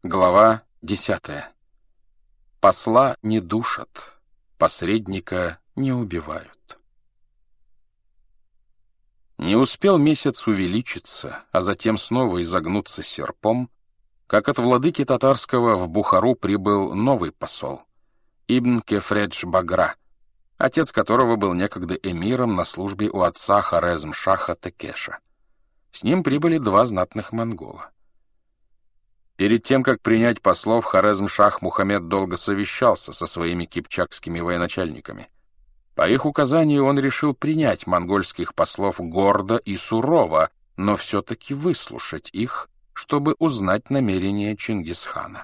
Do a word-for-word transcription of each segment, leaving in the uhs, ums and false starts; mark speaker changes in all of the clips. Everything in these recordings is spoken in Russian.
Speaker 1: Глава десятая. Посла не душат, посредника не убивают. Не успел месяц увеличиться, а затем снова изогнуться серпом, как от владыки татарского в Бухару прибыл новый посол, Ибн Кефредж Багра, отец которого был некогда эмиром на службе у отца Хорезм-шаха Текеша. С ним прибыли два знатных монгола. Перед тем, как принять послов, Хорезм-шах Мухаммед долго совещался со своими кипчакскими военачальниками. По их указанию он решил принять монгольских послов гордо и сурово, но все-таки выслушать их, чтобы узнать намерения Чингисхана.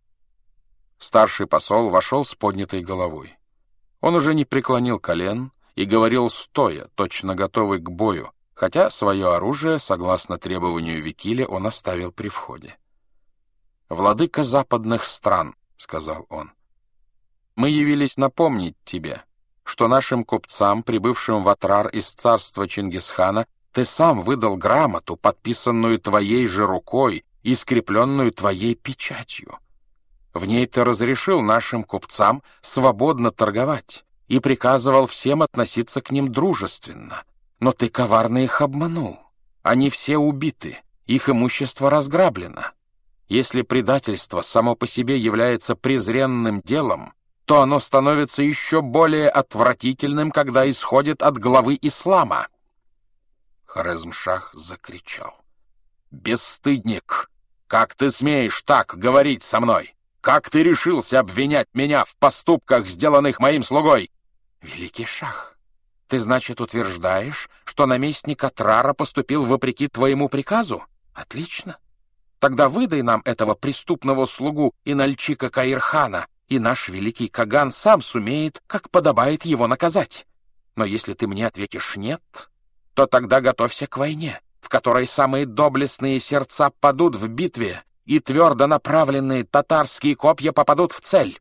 Speaker 1: Старший посол вошел с поднятой головой. Он уже не преклонил колен и говорил стоя, точно готовый к бою, хотя свое оружие, согласно требованию Викиля, он оставил при входе. «Владыка западных стран», — сказал он, — «мы явились напомнить тебе, что нашим купцам, прибывшим в Атрар из царства Чингисхана, ты сам выдал грамоту, подписанную твоей же рукой и скрепленную твоей печатью. В ней ты разрешил нашим купцам свободно торговать и приказывал всем относиться к ним дружественно, но ты коварно их обманул. Они все убиты, их имущество разграблено. Если предательство само по себе является презренным делом, то оно становится еще более отвратительным, когда исходит от главы ислама». Хорезм-шах закричал: «Бесстыдник! Как ты смеешь так говорить со мной? Как ты решился обвинять меня в поступках, сделанных моим слугой?» «Великий шах, ты, значит, утверждаешь, что наместник Атрара поступил вопреки твоему приказу? Отлично. Тогда выдай нам этого преступного слугу Инальчика Каирхана, и наш великий Каган сам сумеет, как подобает, его наказать. Но если ты мне ответишь «нет», то тогда готовься к войне, в которой самые доблестные сердца падут в битве, и твердо направленные татарские копья попадут в цель».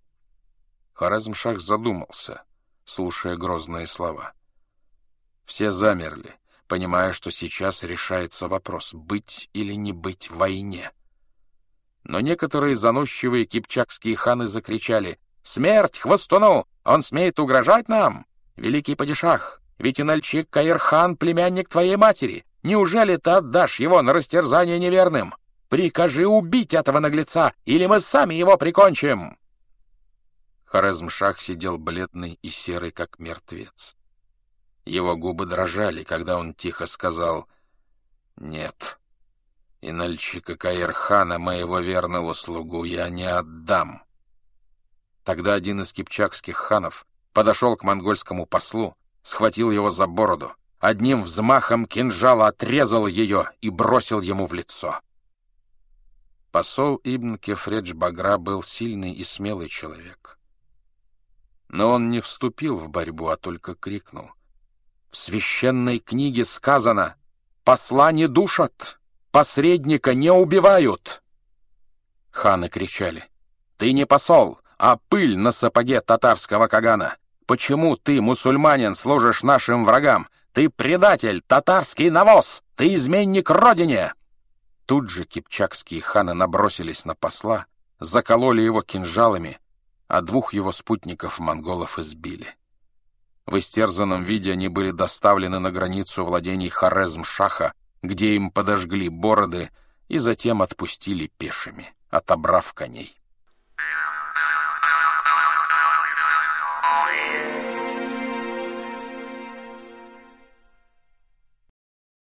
Speaker 1: Хорезм-шах задумался, слушая грозные слова. Все замерли, понимая, что сейчас решается вопрос, быть или не быть в войне. Но некоторые заносчивые кипчакские ханы закричали: «Смерть хвостуну! Он смеет угрожать нам! Великий падишах, ведь Инальчик Каирхан — племянник твоей матери! Неужели ты отдашь его на растерзание неверным? Прикажи убить этого наглеца, или мы сами его прикончим!» Хорезм-шах сидел бледный и серый, как мертвец. Его губы дрожали, когда он тихо сказал: «Нет, Инальчика Каирхана, моего верного слугу, я не отдам». Тогда один из кипчакских ханов подошел к монгольскому послу, схватил его за бороду, одним взмахом кинжала отрезал ее и бросил ему в лицо. Посол Ибн Кефредж Багра был сильный и смелый человек. Но он не вступил в борьбу, а только крикнул: «В священной книге сказано: посла не душат, посредника не убивают!» Ханы кричали: «Ты не посол, а пыль на сапоге татарского кагана! Почему ты, мусульманин, служишь нашим врагам? Ты предатель, татарский навоз! Ты изменник родине!» Тут же кипчакские ханы набросились на посла, закололи его кинжалами, а двух его спутников-монголов избили. В истерзанном виде они были доставлены на границу владений Хорезм-шаха, где им подожгли бороды и затем отпустили пешими, отобрав коней.